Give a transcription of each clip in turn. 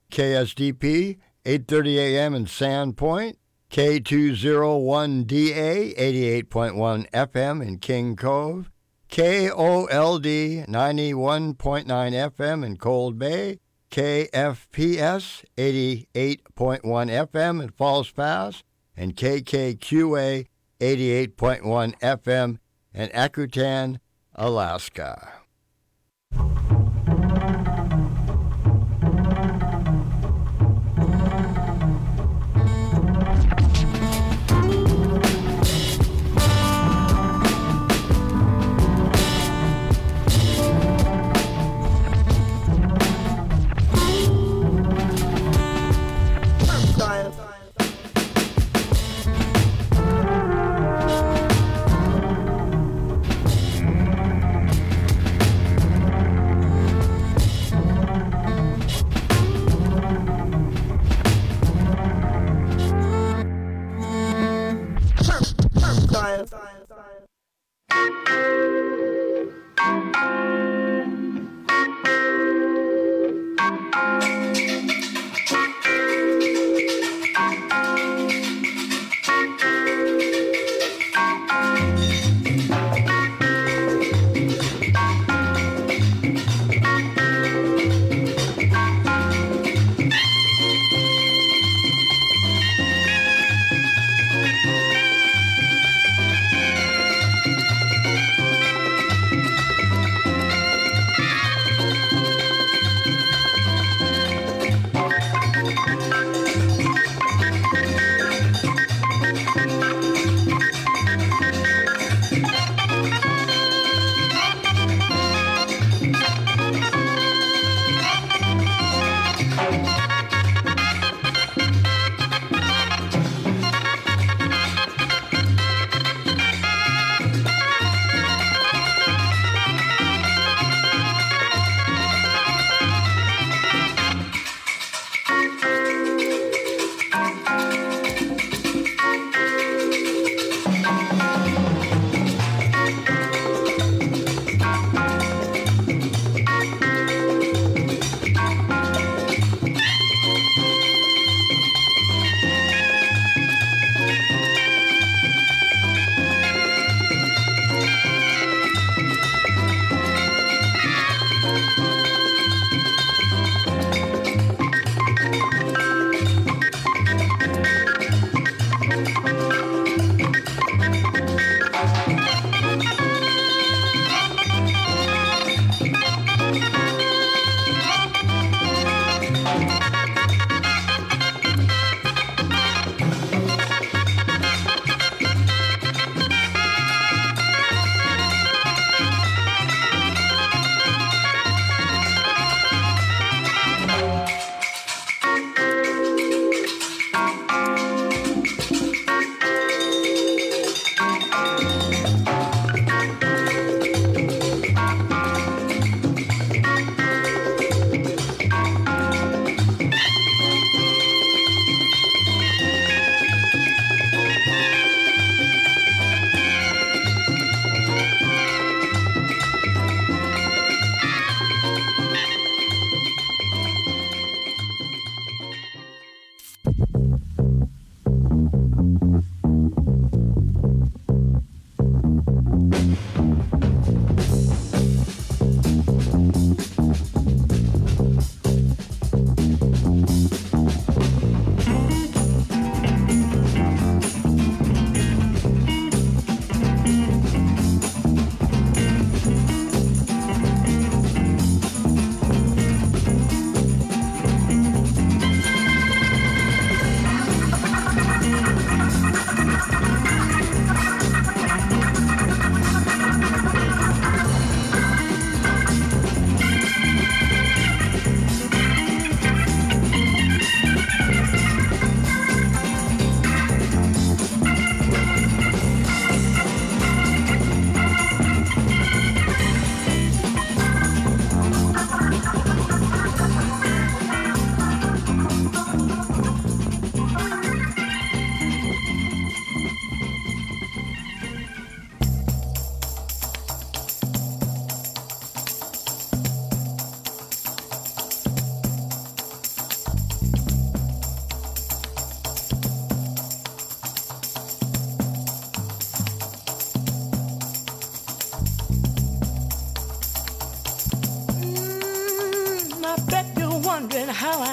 KSDP, 8:30 a.m. in Sandpoint, K201DA, 88.1 FM in King Cove, KOLD, 91.9 FM in Cold Bay, KFPS, 88.1 FM in Falls Pass, and KKQA, 88.1 FM in Akutan, Alaska.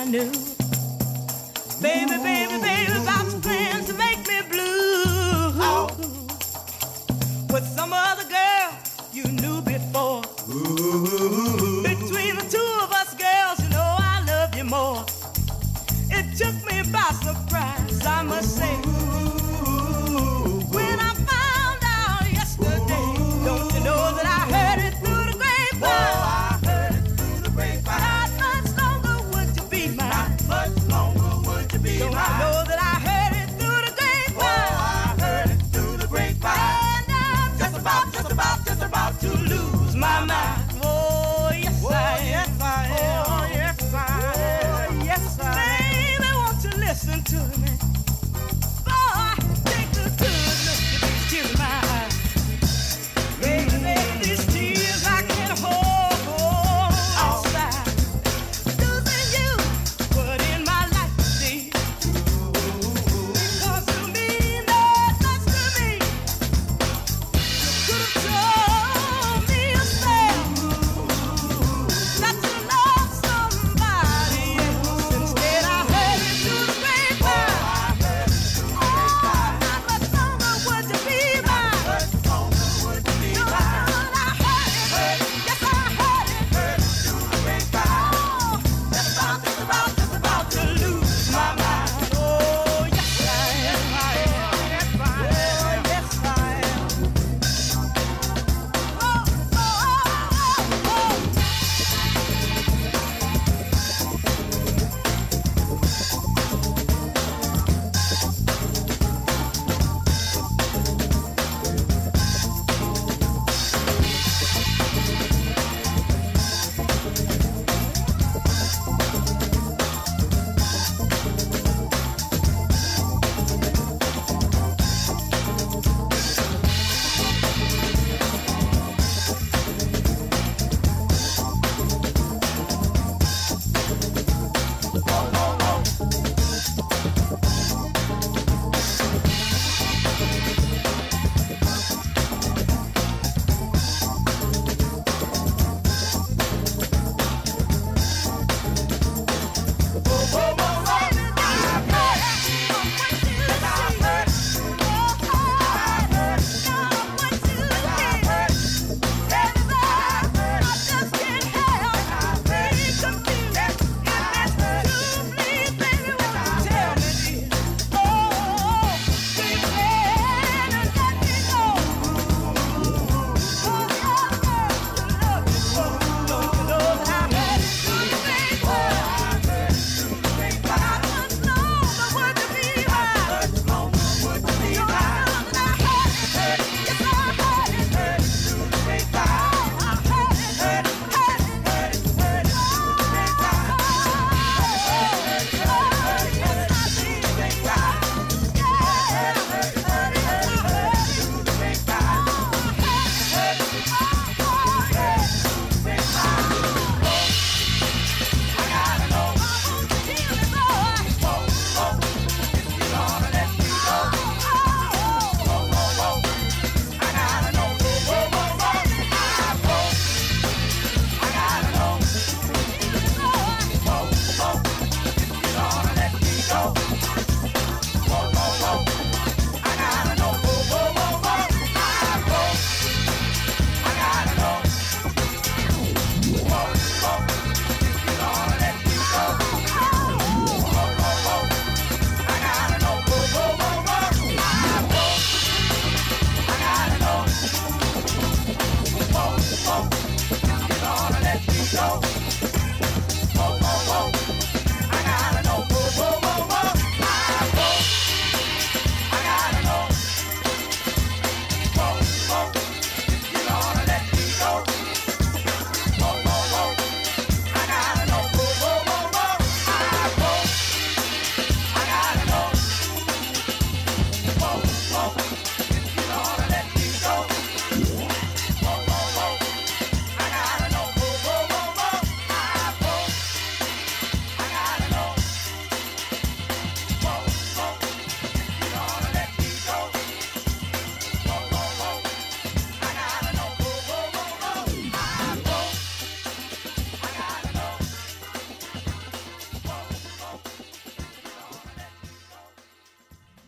knew. Baby, baby, baby, about your plans to make me blue. Oh. With some other girl you knew before. Ooh. Between the two of us girls, you know I love you more. It took me by surprise, I must say. Ooh. When I found out yesterday, don't you know that I heard it through the grapevine? Oh, I heard it through the grapevine. Not much longer would you be mine. Not much longer would you be mine. Don't I know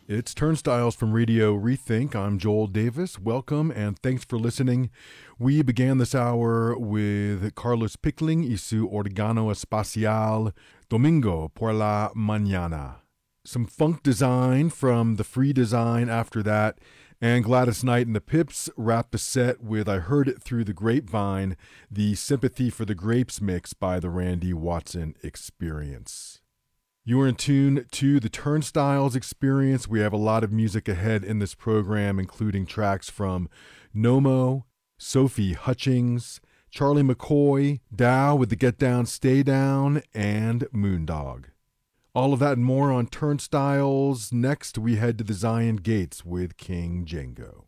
It's Turnstiles from Radio Rethink. I'm Joel Davis. Welcome and thanks for listening. We began this hour with Carlos Pickling y su organo espacial Domingo por la Mañana. Some funk design from the Free Design after that, and Gladys Knight and the Pips wrapped the set with I Heard It Through the Grapevine, the Sympathy for the Grapes mix by the Randy Watson Experience. You are in tune to the Turnstiles Experience. We have a lot of music ahead in this program, including tracks from Nomo, Sophie Hutchings, Charlie McCoy, Dow with the Get Down, Stay Down, and Moondog. All of that and more on Turnstiles. Next, we head to the Zion Gates with King Django.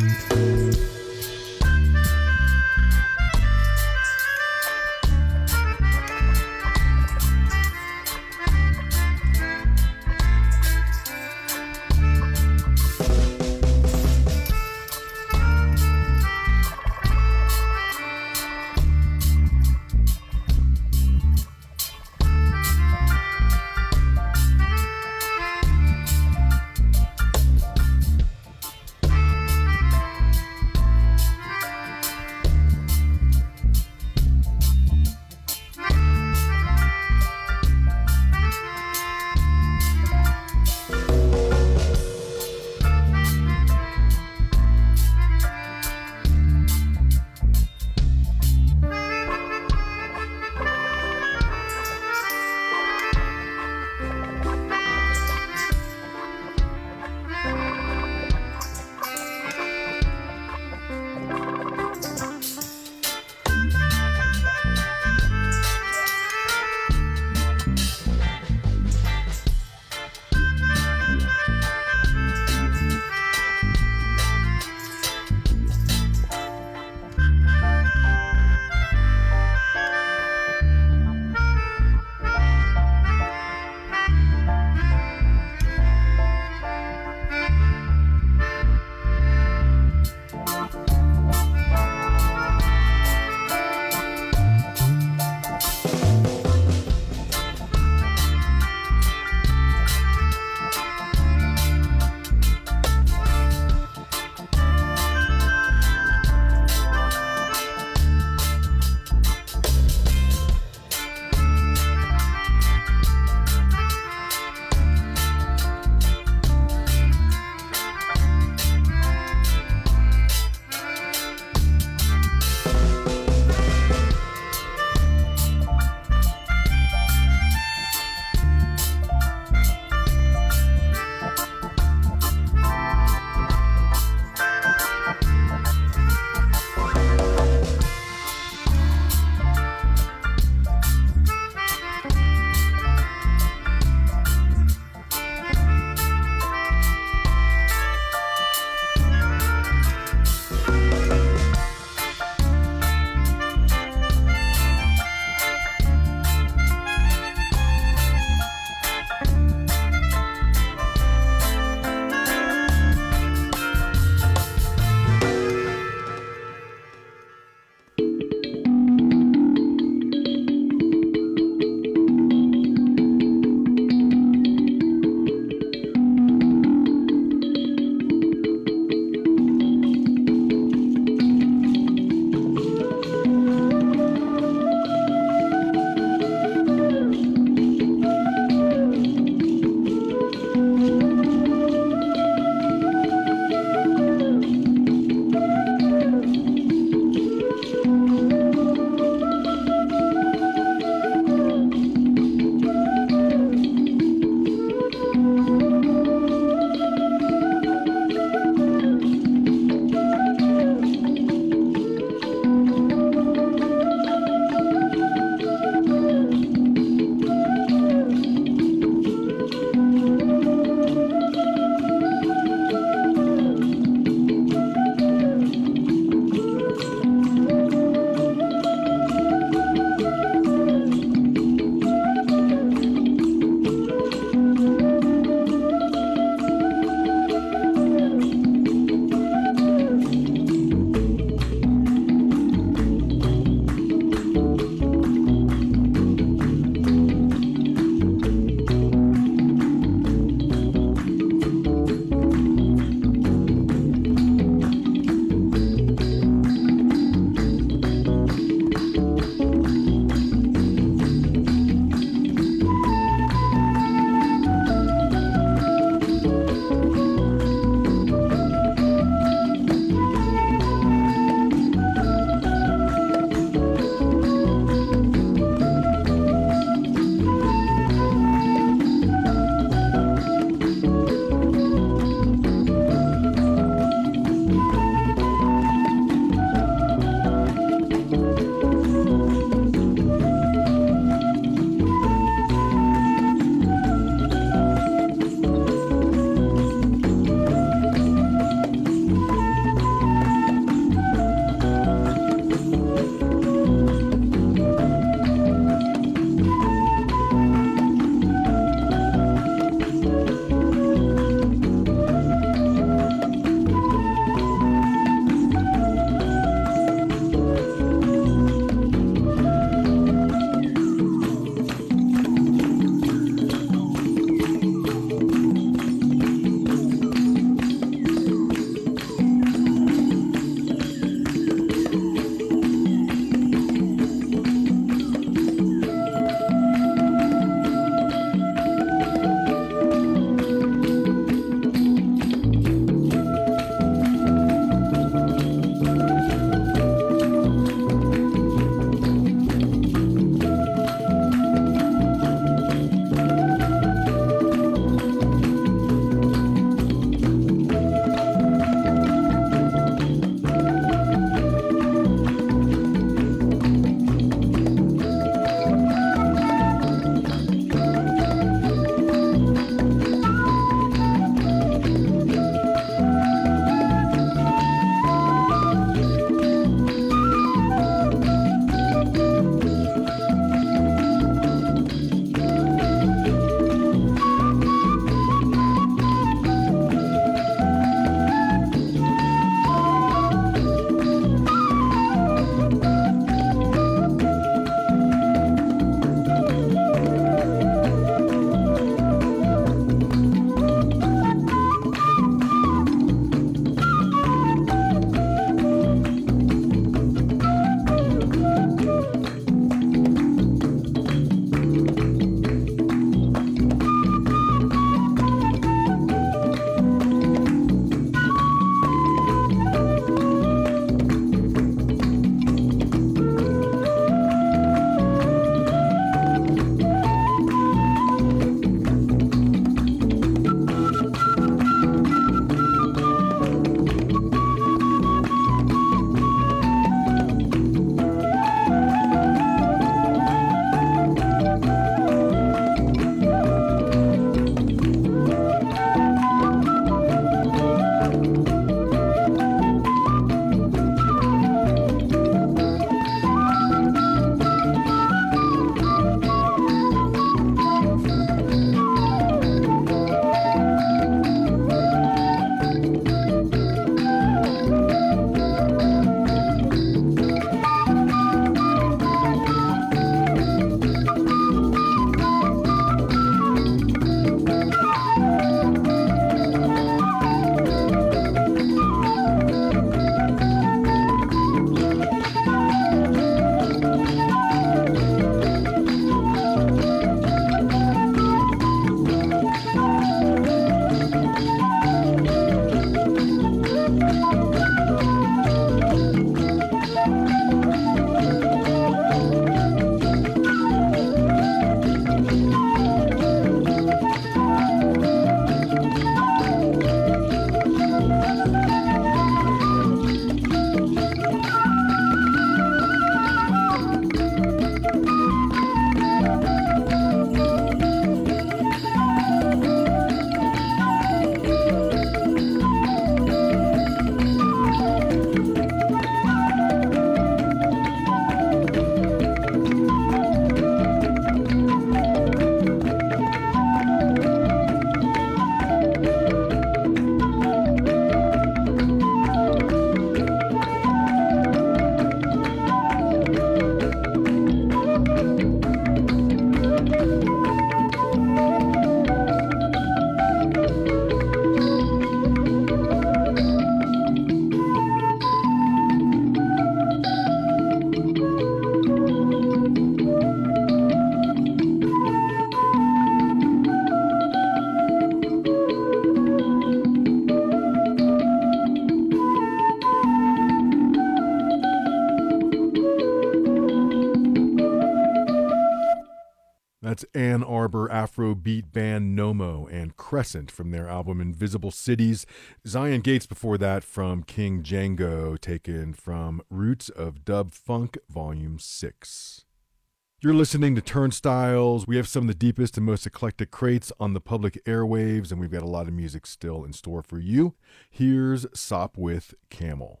That's Ann Arbor Afrobeat band Nomo and Crescent from their album Invisible Cities. Zion Gates before that from King Django, taken from Roots of Dub Funk, Volume 6. You're listening to Turnstiles. We have some of the deepest and most eclectic crates on the public airwaves, and we've got a lot of music still in store for you. Here's Sopwith Camel.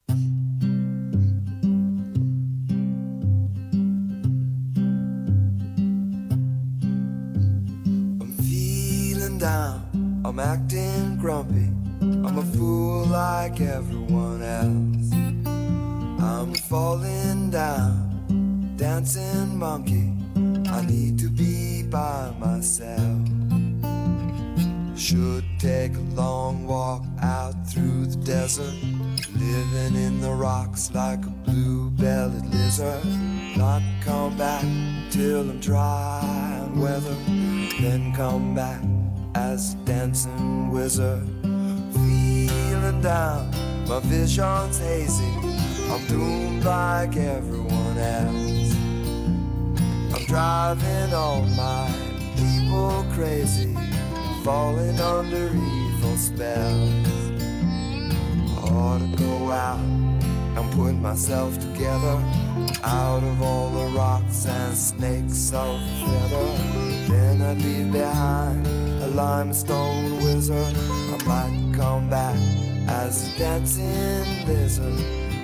Down, I'm acting grumpy, I'm a fool like everyone else. I'm falling down, dancing monkey, I need to be by myself. Should take a long walk out through the desert, living in the rocks like a blue-bellied lizard. Not come back till I'm dry and weathered, then come back as a dancing wizard. Feeling down, my vision's hazy, I'm doomed like everyone else. I'm driving all my people crazy, falling under evil spells. I ought to go out and put myself together, out of all the rocks and snakes of feather. Then I'd leave behind a limestone wizard, I might come back as a dancing lizard.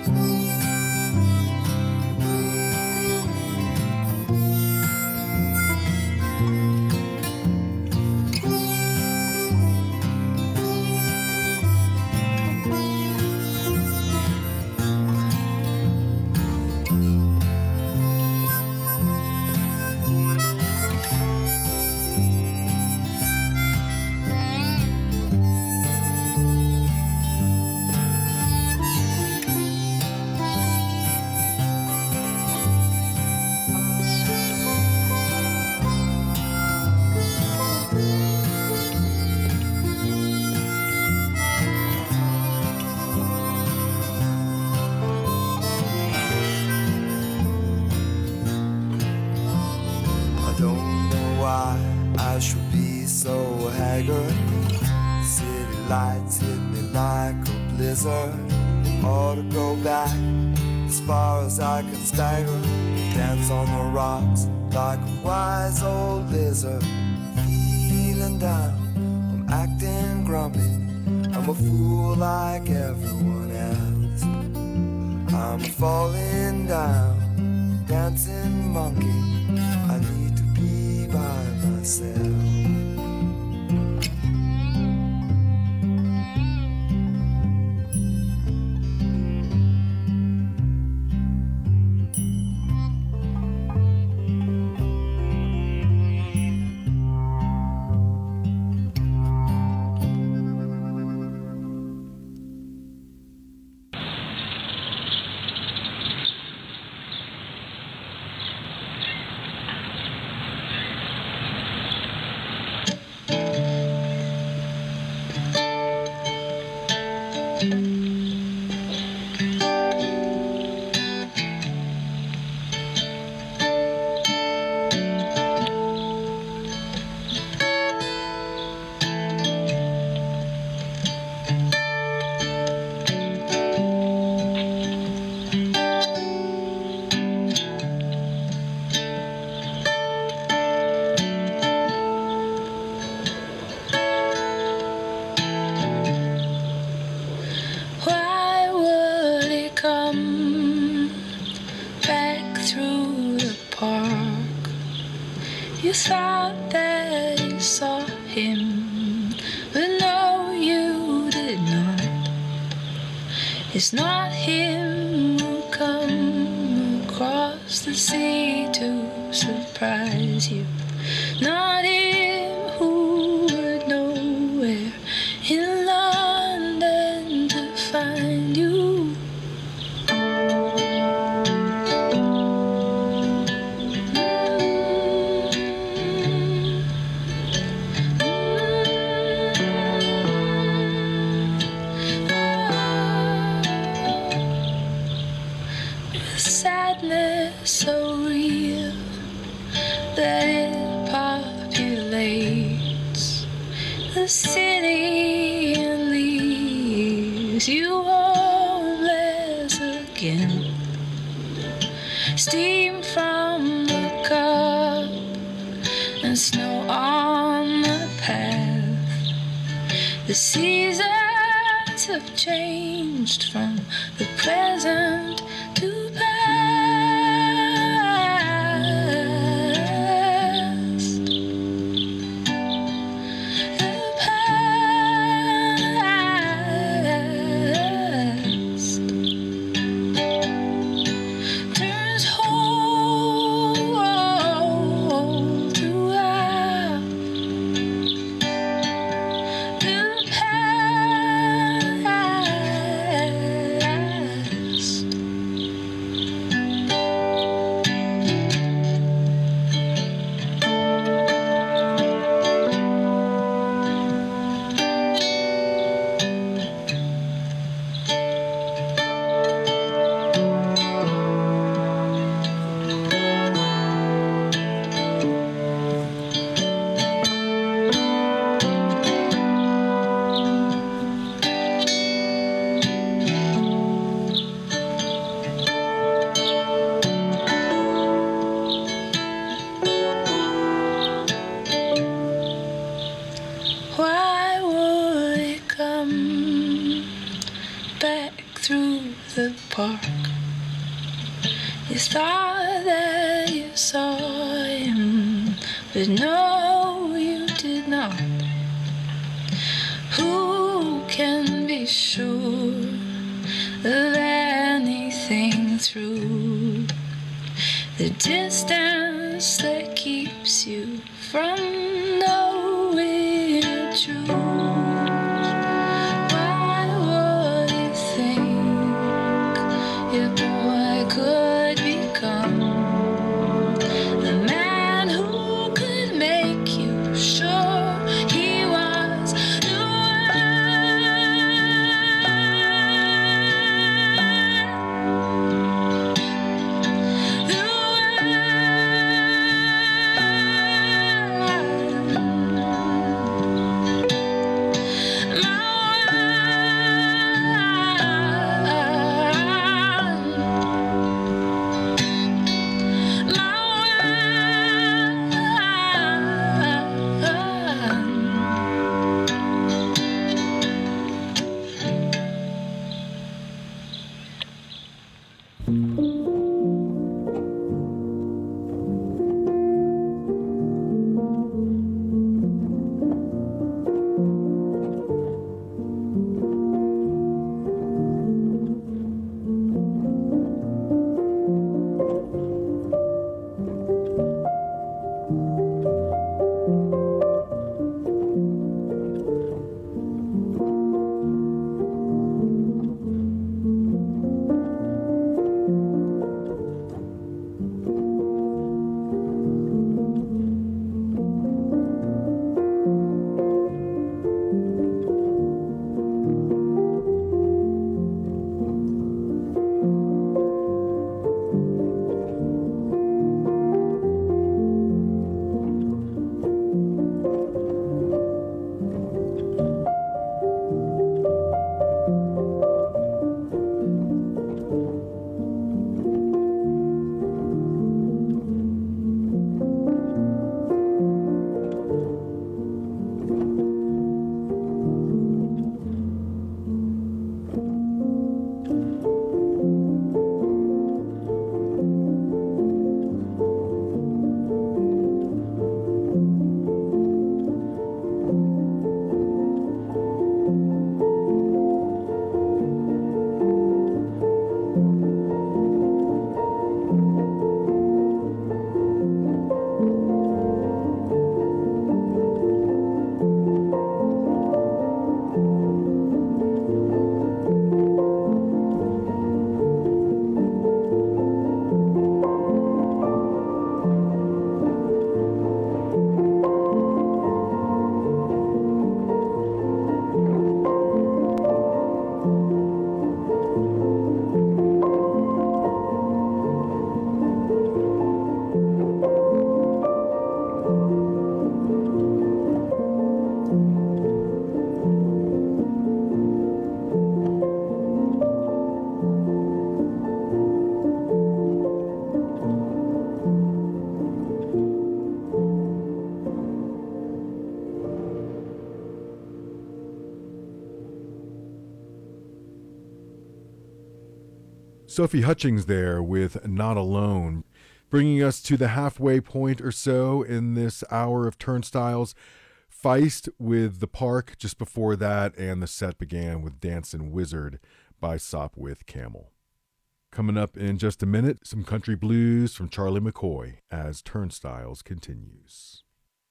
Ought to go back as far as I can stagger, dance on the rocks like a wise old lizard. Feeling down, I'm acting grumpy, I'm a fool like everyone else. I'm falling down, dancing monkey, I need to be by myself. You thought that you saw him, but no, you did not. It's not him who come across the sea to surprise you, not him who would know where in London to find you. Sadness so real that it brings you homeless again. Steam from the cup and snow on the path. The seasons have changed from the present to past. The past turns whole throughout. The past Why would it come back through the park? You thought that you saw him, but no, you did not. Who can be sure of anything through the distance that keeps you from knowing the truth? Why would you think your boy could become the man who could make you sure he was the one? The one. Sophie Hutchings there with Not Alone, bringing us to the halfway point or so in this hour of Turnstiles. Feist with The Park just before that, and the set began with Dancin' Wizard by Sopwith Camel. Coming up in just a minute, some country blues from Charlie McCoy as Turnstiles continues.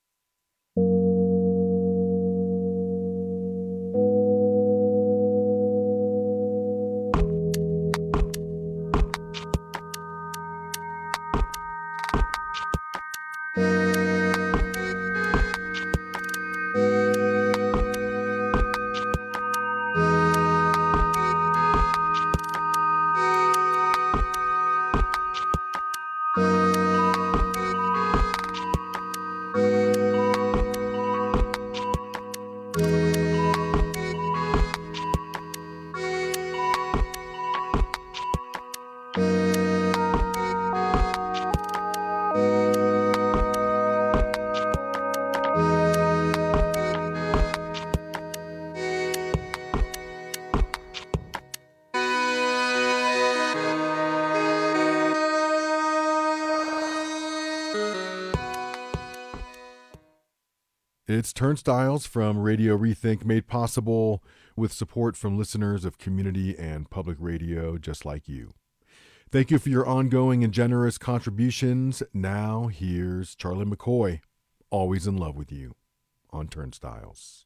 It's Turnstiles from Radio Rethink, made possible with support from listeners of community and public radio just like you. Thank you for your ongoing and generous contributions. Now here's Charlie McCoy, Always in Love with You, on Turnstiles.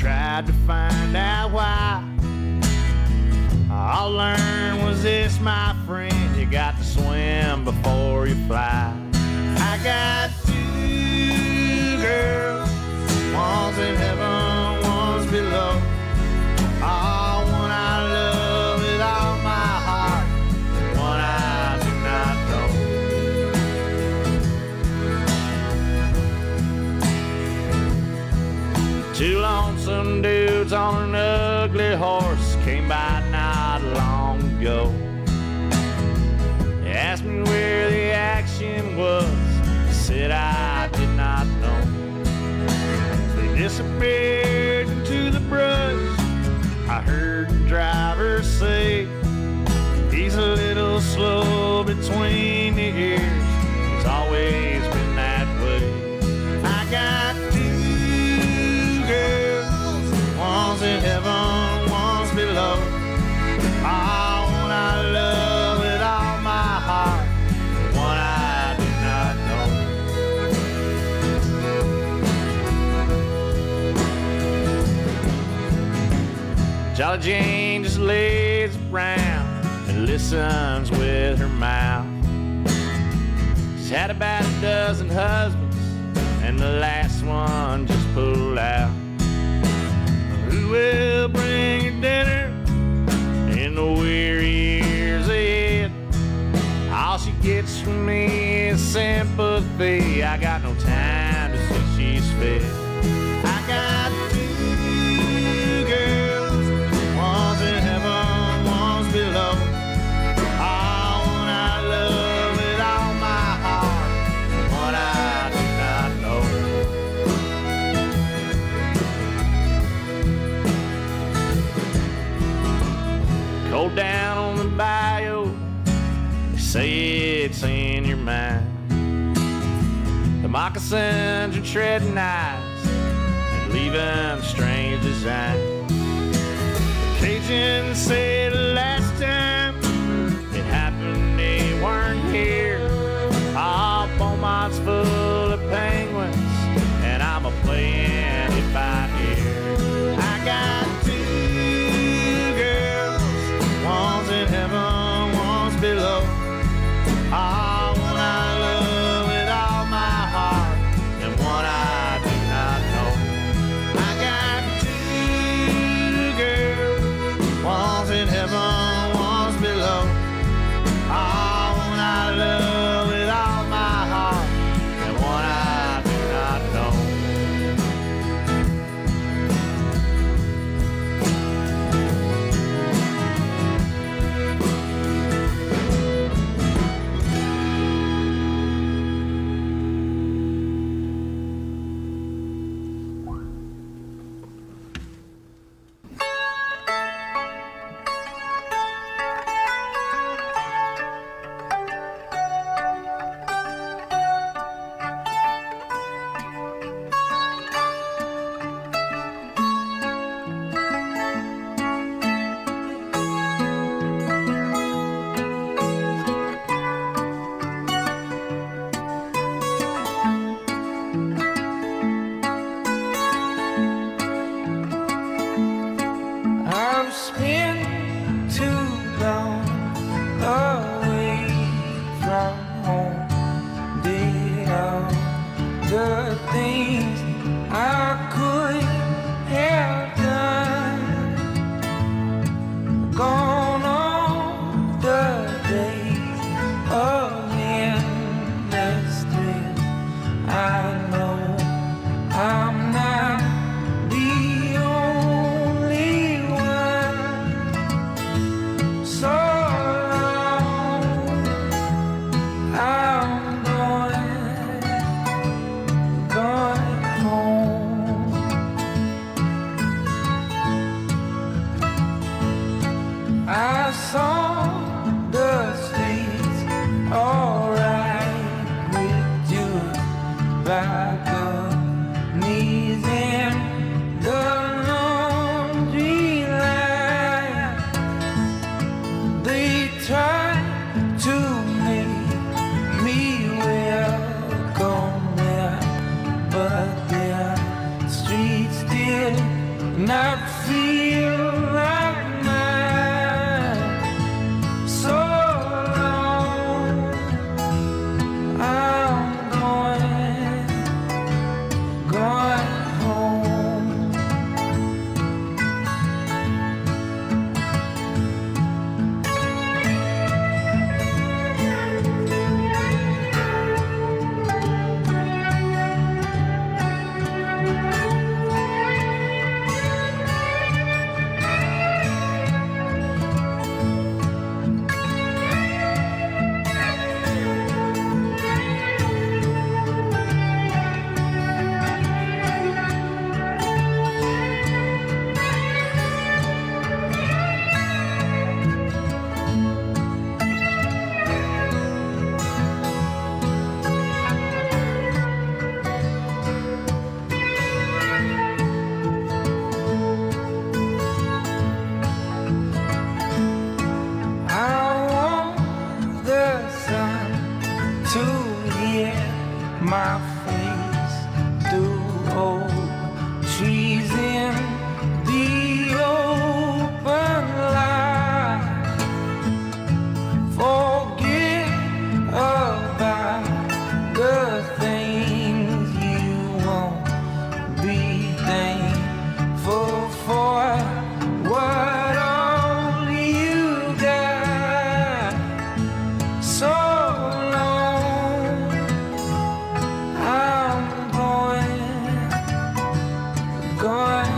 tried to find out why. All I learned was this, my friend, you got to swim before you fly. I got two girls, one's in heaven, one's below. Oh, one I love with all my heart, one I do not know. Two lonesome dudes on an ugly horse came by not long ago. They asked me where the action was, I said I did not know. They disappeared into the brush. I heard the driver say, he's a little slow between the ears, he's always been that way. I got two girls, one's in heaven, one's below. Oh, one I love with all my heart, one I do not know. Jolly Jane just lays around and listens with her mouth. She's had about a dozen husbands, and the last one just pulled out. Who will bring her dinner in the weary years ahead? All she gets from me is sympathy. I got no time to see she's fed. I got two girls, one's in heaven, one's below. Oh, one I love with all my heart, one I do not know. Cold down on the bayou, they say it's in your mind. The moccasins are treading ice and leaving strange design. The Cajuns say the last time it happened they weren't here. Ah, Beaumont's full of penguins, and I'm a-playing it by ear. I got two girls, one's in heaven, one's below. Ah, one I love with all my heart, and one I do not know. I got two girls, one's in heaven, one's below. Ah, one I love with all my heart, and one I do not know. I've spent too long away from home. Did all the things I could have done. Gone on the days of endless thrill. I know I'm not the only one. So long, I'm going home. I saw the streets alright with you balconies and the laundry line. They tried to make me welcome there, but their streets did not feel like mine. So long, I'm going home. My face through old trees in the open light. Forget about the things you won't be thankful for. What all you got. So going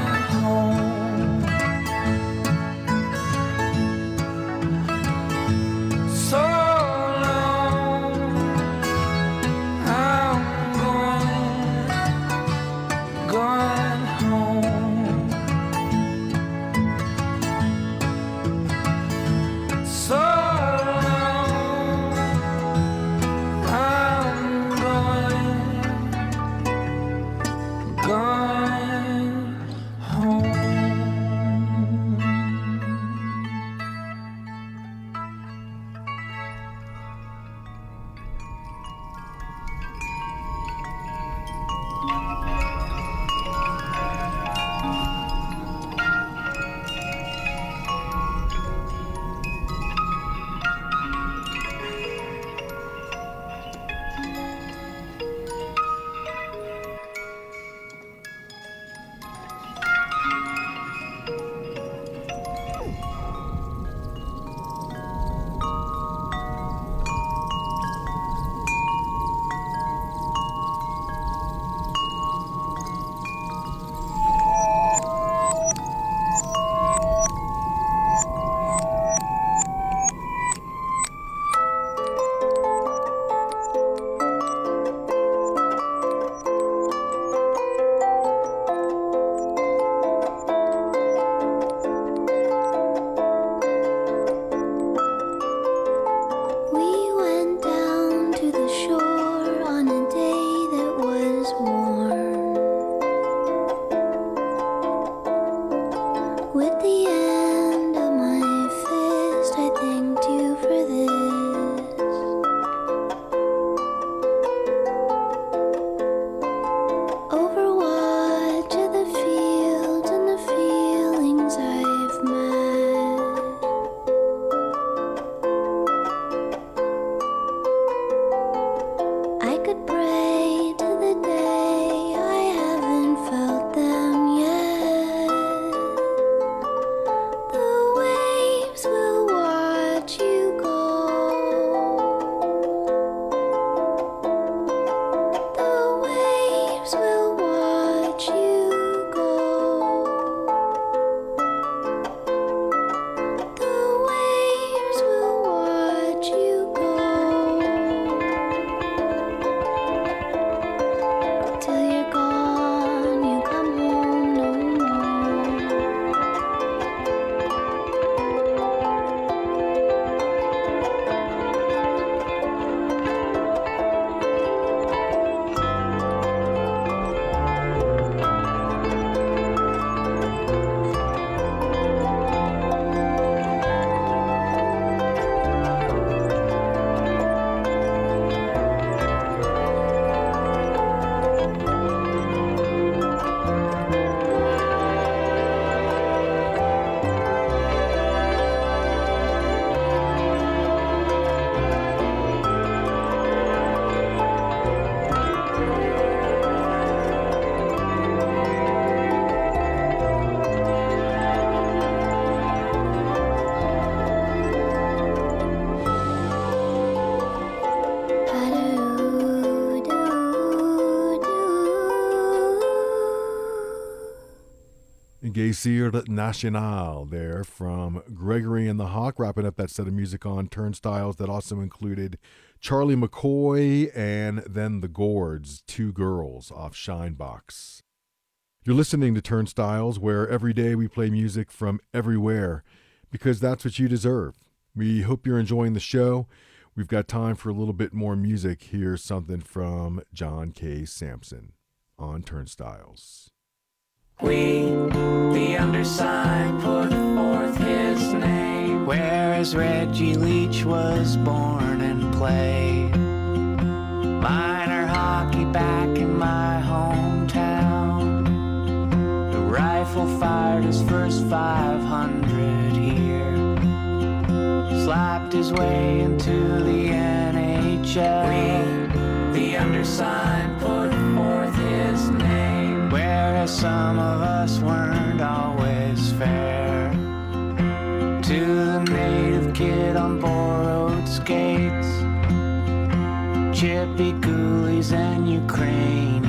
Geysir Nacional there from Gregory and the Hawk, wrapping up that set of music on Turnstiles that also included Charlie McCoy and then the Gourds, Two Girls off Shinebox. You're listening to Turnstiles, where every day we play music from everywhere because that's what you deserve. We hope you're enjoying the show. We've got time for a little bit more music. Here's something from John K. Sampson on Turnstiles. We, the undersigned, put forth his name, whereas Reggie Leach was born and played minor hockey back in my hometown. The rifle fired his first 500 here, slapped his way into the NHL. We, the undersigned, put forth his name, whereas some of us weren't always fair. To the native kid on borrowed skates, chippy ghoulies and Ukrainians,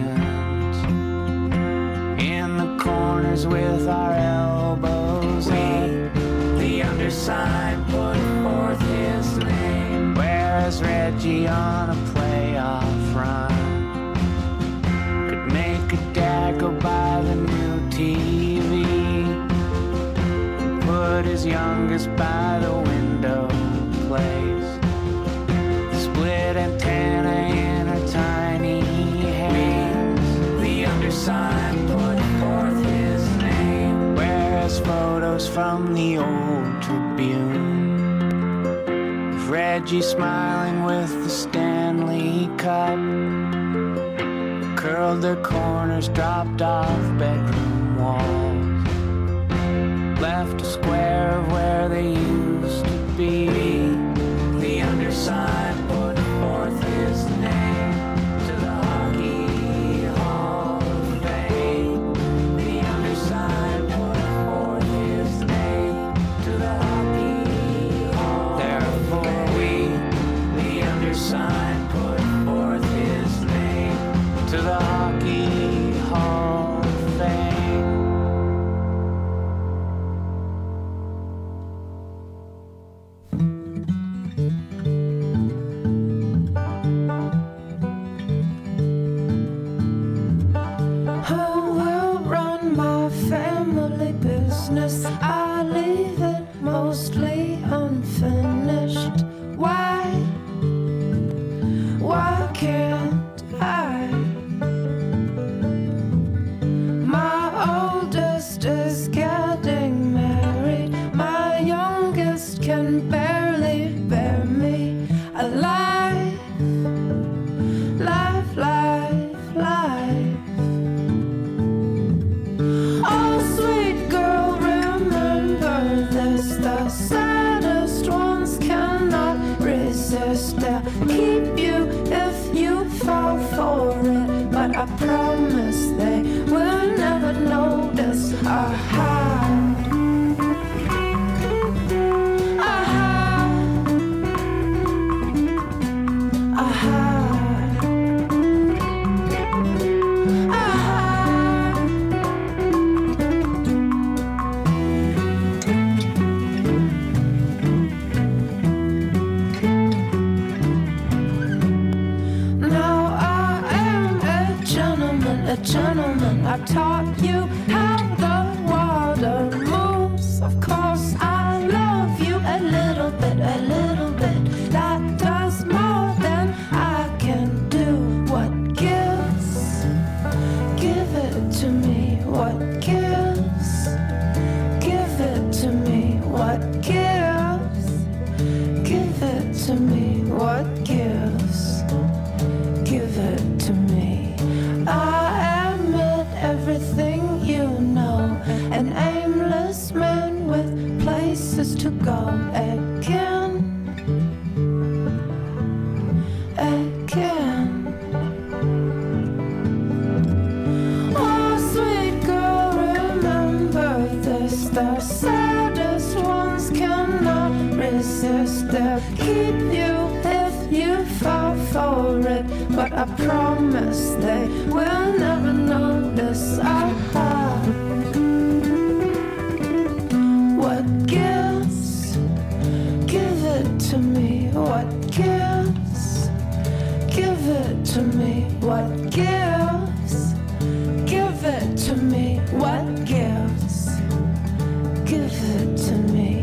in the corners with our elbows up. The undersigned put forth his name, whereas Reggie on a playoff run could make a dad go buy the new TV and put his youngest by the window place, split antenna in her tiny hands. The undersigned put forth his name, whereas photos from the old Tribune of Reggie smiling with the Stanley Cup, curled their corners, dropped off bedroom walls, left a square of where they used to be. The undersigned put forth his name to the Hockey Hall of Fame. The undersigned put forth his name to the Hockey Hall. Therefore we, the undersigned, put forth his name to the Hockey Hall of Fame. Who will run my family business? I leave it mostly unfinished. Why can't I? My oldest is getting married. My youngest can barely bear me alive. Life, life, life. Oh, sweet girl, remember this. The saddest ones cannot resist. They'll keep you if you fall for it, but I promise they will never notice. Aha. Aha. Aha. Aha. Now I am a gentleman. I taught you how the water moves. Of course, I love you a little bit. That does more than I can do. What gives? Give it to me. What gives? Give it to me. What gives? Give it to me. What gives? Give it to me. I admit everything you know. An aimless man with places to go. Again. Oh, sweet girl, remember this. The saddest ones cannot resist. They'll keep you if you fall for it, but I promise they will never notice. Ah, what gives? Give it to me. What gives? Give it to me.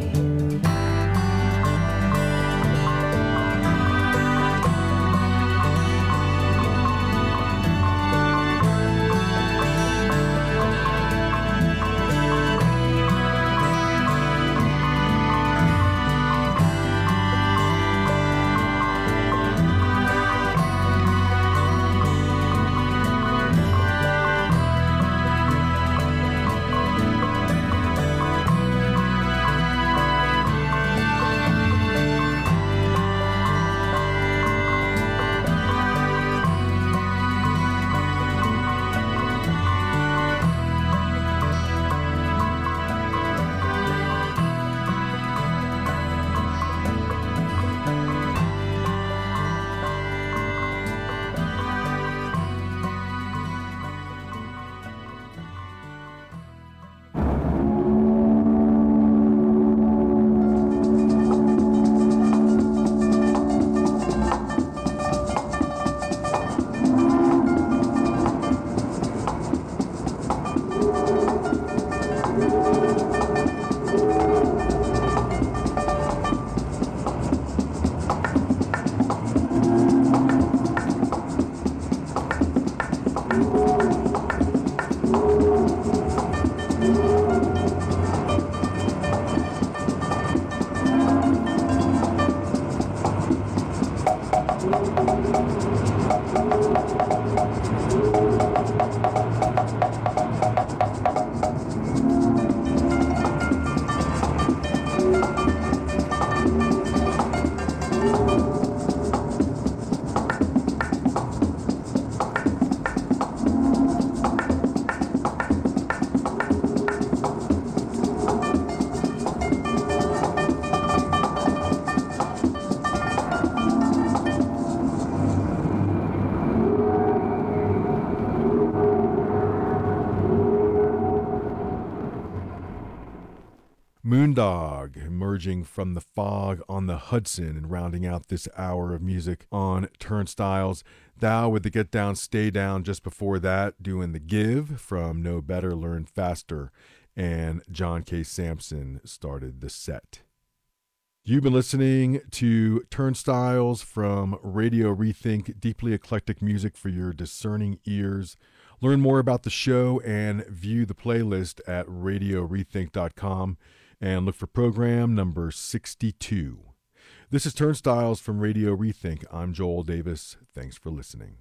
Moondog emerging from the fog on the Hudson and rounding out this hour of music on Turnstiles. Thou with the Get Down, Stay Down just before that, doing The Give from Know Better, Learn Faster, and John K. Sampson started the set. You've been listening to Turnstiles from Radio Rethink, deeply eclectic music for your discerning ears. Learn more about the show and view the playlist at radiorethink.com. And look for program number 62. This is Turnstiles from Radio Rethink. I'm Joel Davis. Thanks for listening.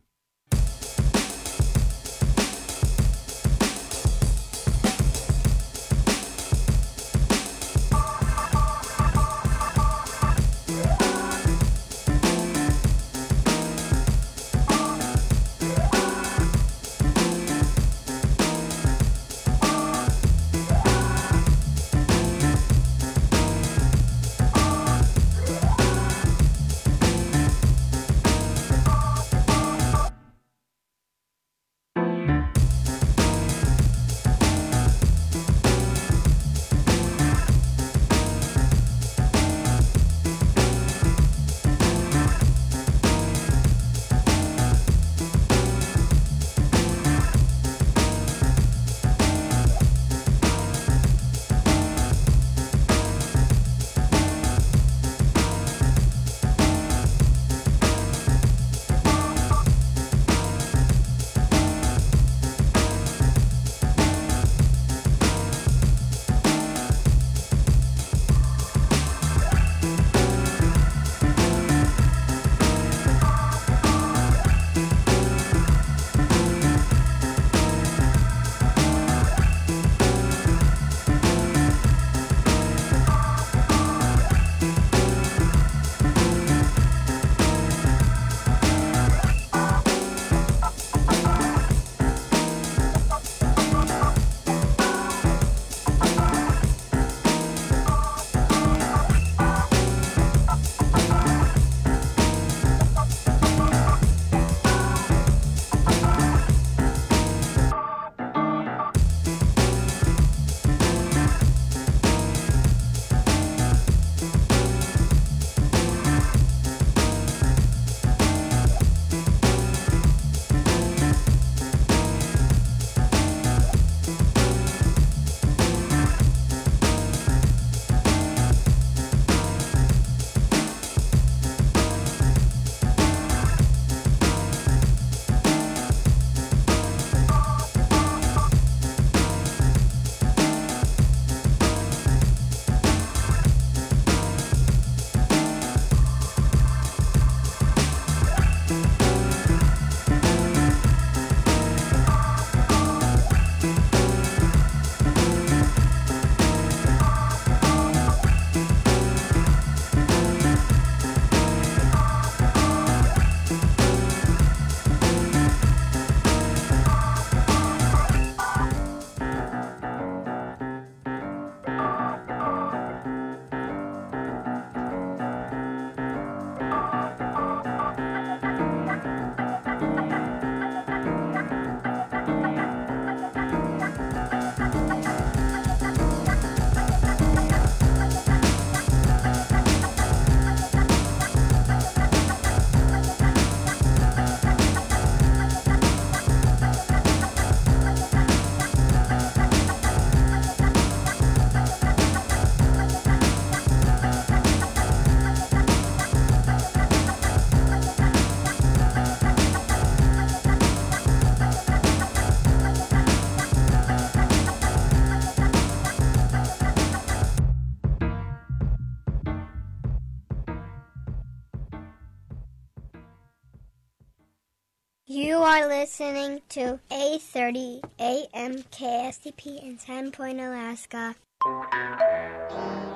You're listening to 8:30 AM KSTP in Sand Point, Alaska.